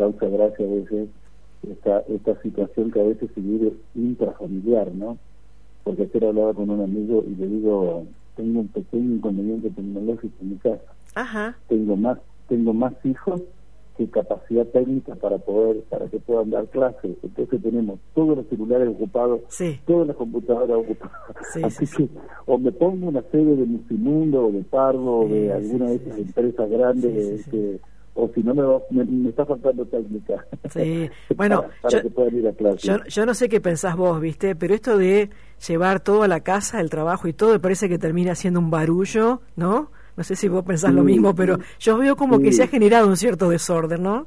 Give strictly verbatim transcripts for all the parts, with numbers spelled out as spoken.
causa gracia a veces esta, esta situación que a veces se vive intrafamiliar, ¿no? Porque ayer hablaba con un amigo y le digo, tengo un pequeño inconveniente tecnológico en mi casa. Ajá. Tengo más, tengo más hijos que capacidad técnica para poder, para que puedan dar clases. Entonces tenemos todos los celulares ocupados, sí. todas las computadoras ocupadas. Sí, Así sí, que sí. o me pongo una sede de Musimundo o de Pardo Sí, o de alguna sí, de sí, esas sí. empresas grandes, Sí, sí, sí. que, o si no me, va, me, me está faltando técnica. Sí, bueno, para, para yo, que puedan ir a clase. Yo, yo no sé qué pensás vos, ¿viste? Pero esto de llevar todo a la casa, el trabajo y todo, me parece que termina siendo un barullo, ¿no? No sé si vos pensás Sí, lo mismo, pero sí, yo veo como sí. que se ha generado un cierto desorden, ¿no?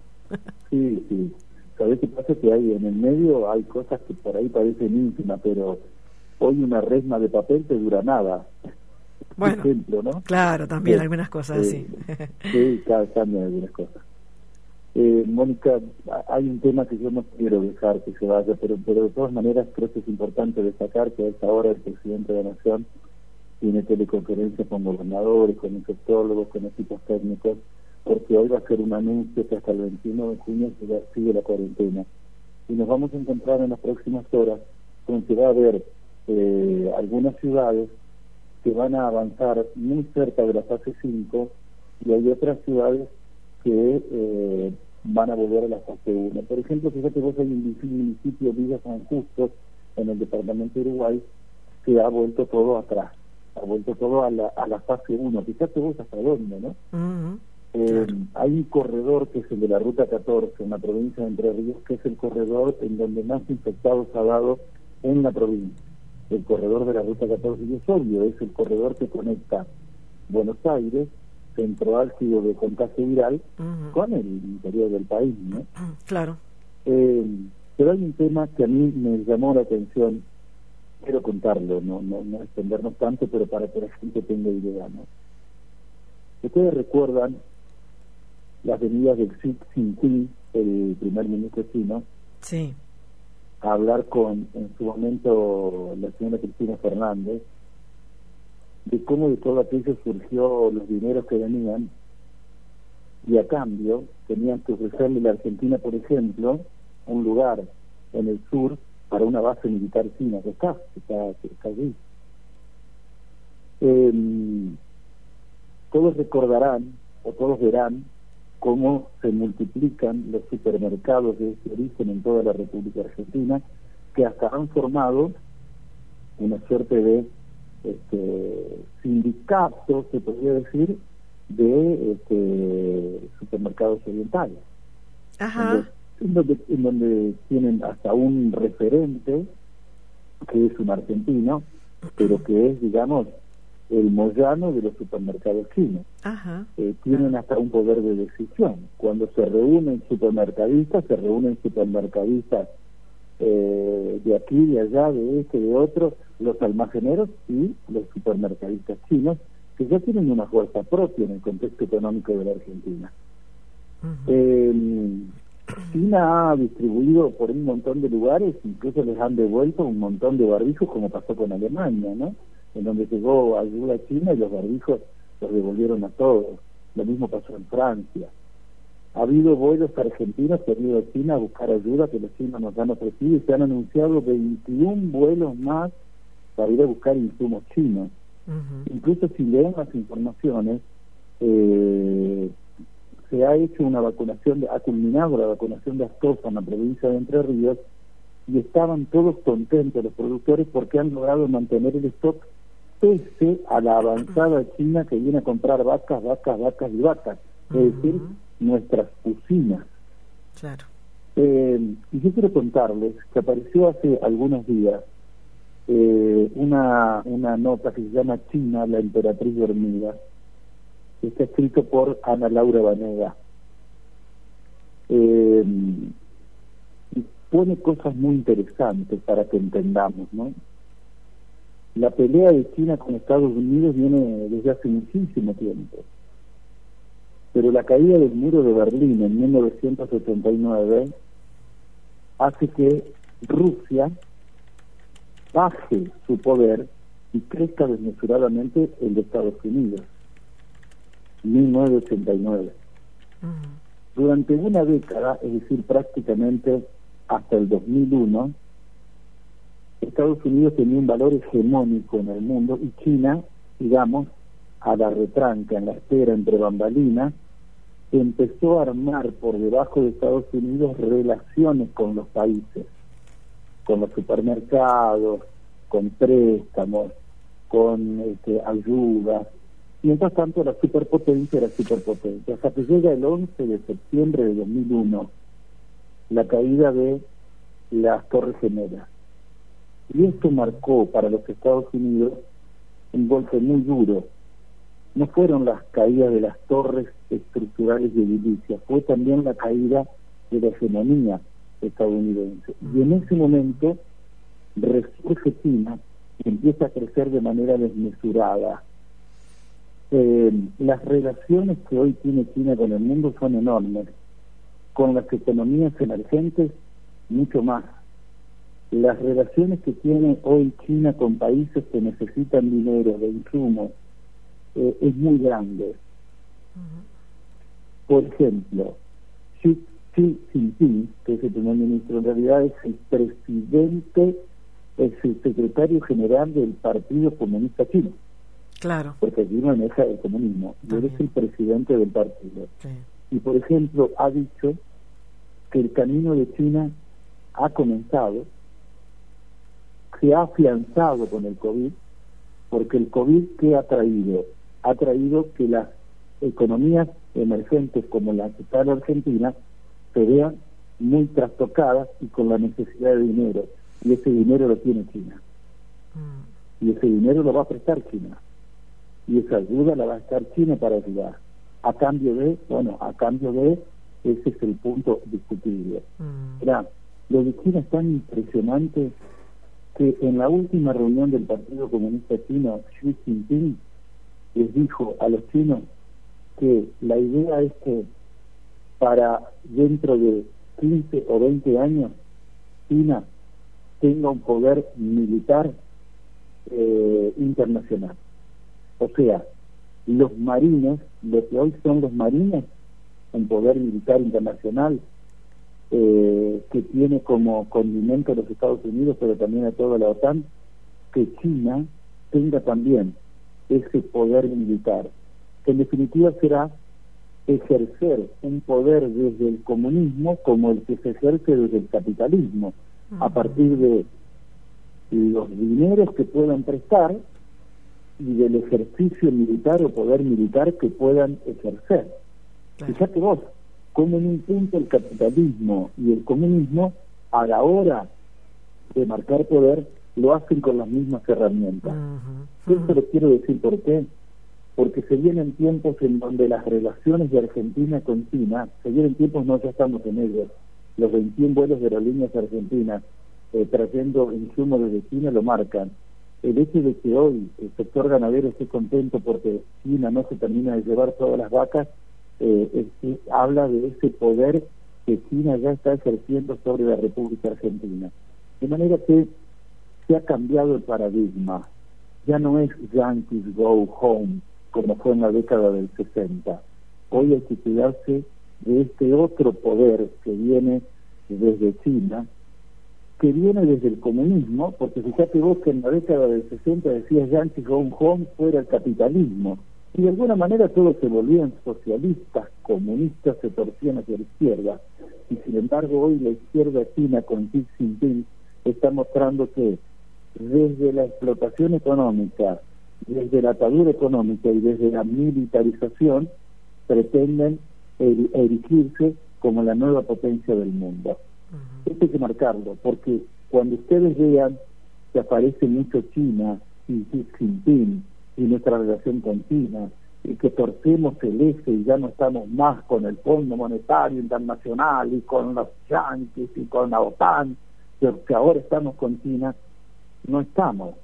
Sí, sí. ¿Sabés qué pasa? Que hay en el medio hay cosas que por ahí parecen íntimas, pero hoy una resma de papel te dura nada. Bueno, Por ejemplo, ¿no? claro, también Eh, algunas cosas eh, así. sí, cada cambian algunas cosas. Eh, Mónica, hay un tema que yo no quiero dejar que se vaya, pero, pero de todas maneras creo que es importante destacar que a esta hora el presidente de la Nación tiene teleconferencia con gobernadores, con infectólogos, con equipos técnicos, porque hoy va a ser un anuncio que hasta el veintiuno de junio se va, sigue la cuarentena. Y nos vamos a encontrar en las próximas horas con que va a haber eh, algunas ciudades que van a avanzar muy cerca de la fase cinco y hay otras ciudades que eh, van a volver a la fase uno. Por ejemplo, fíjate vos, hay un municipio, Villa San Justo, en el departamento de Uruguay, que ha vuelto todo atrás, ha vuelto todo a la, a la fase uno. Fíjate vos hasta dónde, ¿no? Uh-huh. Eh, Claro. hay un corredor que es el de la Ruta catorce en la provincia de Entre Ríos, que es el corredor en donde más infectados ha dado en la provincia. El corredor de la Ruta catorce, y es obvio, es el corredor que conecta Buenos Aires, centro álgido de contagio viral, Uh-huh. con el interior del país, ¿no? Claro. Eh, pero hay un tema que a mí me llamó la atención, quiero contarlo, no, no, no extendernos tanto, pero para que la gente tenga idea, ¿no? Ustedes recuerdan las venidas del Xi Jinping, el primer ministro chino, Sí. a hablar con, en su momento, la señora Cristina Fernández, de cómo de todo aquello surgió los dineros que venían, y a cambio tenían que ofrecerle a la Argentina, por ejemplo, un lugar en el sur para una base militar china que está, que está, que está allí. Eh, todos recordarán, o todos verán, cómo se multiplican los supermercados de ese origen en toda la República Argentina, que hasta han formado una suerte de este, sindicato, se podría decir, de este, supermercados orientales. Ajá. En donde, en, donde, en donde tienen hasta un referente, que es un argentino, pero que es, digamos, el Moyano de los supermercados chinos. Ajá. Eh, tienen hasta un poder de decisión. Cuando se reúnen supermercadistas, se reúnen supermercadistas eh, de aquí, de allá, de este, de otro, los almaceneros y los supermercadistas chinos, que ya tienen una fuerza propia en el contexto económico de la Argentina. Uh-huh. eh, China ha distribuido por un montón de lugares, incluso les han devuelto un montón de barbijos, como pasó con Alemania, ¿no? En donde llegó ayuda a China y los barbijos los devolvieron a todos. Lo mismo pasó en Francia. Ha habido vuelos argentinos que han ido a China a buscar ayuda que los chinos nos han ofrecido, y se han anunciado veintiún vuelos más para ir a buscar insumos chinos. Uh-huh. Incluso si leen las informaciones, eh, se ha hecho una vacunación, de, ha culminado la vacunación de Astosa en la provincia de Entre Ríos, y estaban todos contentos los productores porque han logrado mantener el stock pese a la avanzada China que viene a comprar vacas, vacas, vacas y vacas, uh-huh. es decir, nuestras usinas. Claro. Eh, y yo quiero contarles que apareció hace algunos días eh, una, una nota que se llama China, la emperatriz dormida, que está escrito por Ana Laura Banega. Eh, y pone cosas muy interesantes para que entendamos, ¿no? La pelea de China con Estados Unidos viene desde hace muchísimo tiempo, pero la caída del muro de Berlín en mil novecientos setenta y nueve hace que Rusia baje su poder y crezca desmesuradamente el de Estados Unidos. mil novecientos ochenta y nueve. Uh-huh. Durante una década, es decir, prácticamente hasta el dos mil uno, Estados Unidos tenía un valor hegemónico en el mundo y China, digamos, a la retranca, en la espera, entre bambalinas, empezó a armar por debajo de Estados Unidos relaciones con los países, con los supermercados, con préstamos, con este, ayudas. Mientras tanto, la superpotencia era superpotencia. Hasta que llega el once de septiembre de dos mil uno, la caída de las Torres Gemelas. Y esto marcó para los Estados Unidos un golpe muy duro. No fueron las caídas de las torres estructurales y edilicias, fue también la caída de la hegemonía estadounidense. Y en ese momento resurge China y empieza a crecer de manera desmesurada. Eh, las relaciones que hoy tiene China con el mundo son enormes, con las economías emergentes mucho más. Las relaciones que tiene hoy China con países que necesitan dinero, de insumos, eh, es muy grande. Uh-huh. Por ejemplo, Xi, Xi Jinping, que es el primer ministro, en realidad es el presidente, es el secretario general del Partido Comunista Chino. Claro. Porque allí maneja el comunismo, y él es el presidente del partido. Sí. Y por ejemplo, ha dicho que el camino de China ha comenzado, se ha afianzado con el COVID, porque el COVID, ¿qué ha traído? Ha traído que las economías emergentes como la que está en Argentina se vean muy trastocadas y con la necesidad de dinero, y ese dinero lo tiene China. Mm. Y ese dinero lo va a prestar China. Y esa ayuda la va a estar China para ayudar. A cambio de, bueno, a cambio de, ese es el punto discutible. Mm. Mirá, lo de China es tan impresionante que en la última reunión del Partido Comunista Chino, Xi Jinping les dijo a los chinos que la idea es que para dentro de quince o veinte años China tenga un poder militar eh, internacional. O sea, los marines, lo que hoy son los marines, un poder militar internacional, Eh, que tiene como condimento a los Estados Unidos, pero también a toda la OTAN, que China tenga también ese poder militar, que en definitiva será ejercer un poder desde el comunismo como el que se ejerce desde el capitalismo, uh-huh. a partir de los dineros que puedan prestar y del ejercicio militar o poder militar que puedan ejercer. Claro. Fíjate vos, como en un punto el capitalismo y el comunismo, a la hora de marcar poder, lo hacen con las mismas herramientas. Uh-huh. Uh-huh. Esto lo quiero decir por qué. Porque se vienen tiempos en donde las relaciones de Argentina con China, se vienen tiempos, no ya estamos en ellos, los veintiún vuelos de aerolíneas argentinas eh, trayendo insumos desde China lo marcan. El hecho de que hoy el sector ganadero esté contento porque China no se termina de llevar todas las vacas, Eh, es, es, habla de ese poder que China ya está ejerciendo sobre la República Argentina. De manera que se ha cambiado el paradigma. Ya no es Yankees go home, como fue en la década del sesenta. Hoy hay que cuidarse de este otro poder que viene desde China, que viene desde el comunismo, porque fíjate vos que en la década del sesenta decías Yankees go home, fuera el capitalismo. Y de alguna manera todos se volvían socialistas, comunistas, se torcían hacia la izquierda. Y sin embargo hoy la izquierda china con Xi Jinping está mostrando que desde la explotación económica, desde la atadura económica y desde la militarización, pretenden er- erigirse como la nueva potencia del mundo. Uh-huh. Esto hay que marcarlo, porque cuando ustedes vean que aparece mucho China y Xi Jinping, y nuestra relación con China, y que torcemos el eje y ya no estamos más con el Fondo Monetario Internacional y con los yanquis y con la OTAN, pero que ahora estamos con China, no estamos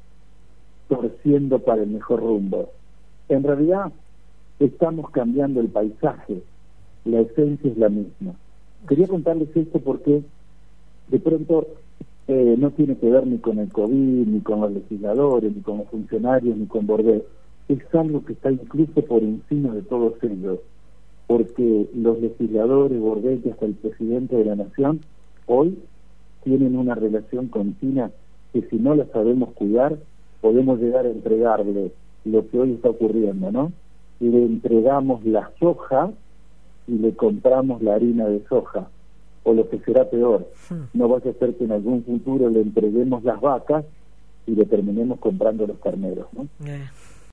torciendo para el mejor rumbo. En realidad estamos cambiando el paisaje, la esencia es la misma. Quería contarles esto porque de pronto Eh, no tiene que ver ni con el COVID, ni con los legisladores, ni con los funcionarios, ni con Bordet. Es algo que está incluso por encima de todos ellos. porque los legisladores, Borghetti, hasta el presidente de la Nación, hoy tienen una relación con China que si no la sabemos cuidar, podemos llegar a entregarle lo que hoy está ocurriendo, ¿no? Le entregamos la soja y le compramos la harina de soja, o lo que será peor, no vaya a ser que en algún futuro le entreguemos las vacas y le terminemos comprando los carneros, ¿no? Eh.